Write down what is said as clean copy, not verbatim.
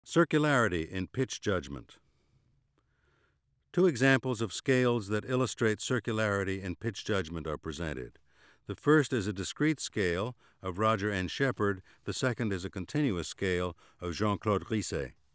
Circularity in pitch judgment. Two examples of scales that illustrate circularity in pitch judgment are presented. The first is a discrete scale of Roger N. Shepard. The second is a continuous scale of Jean-Claude Risset.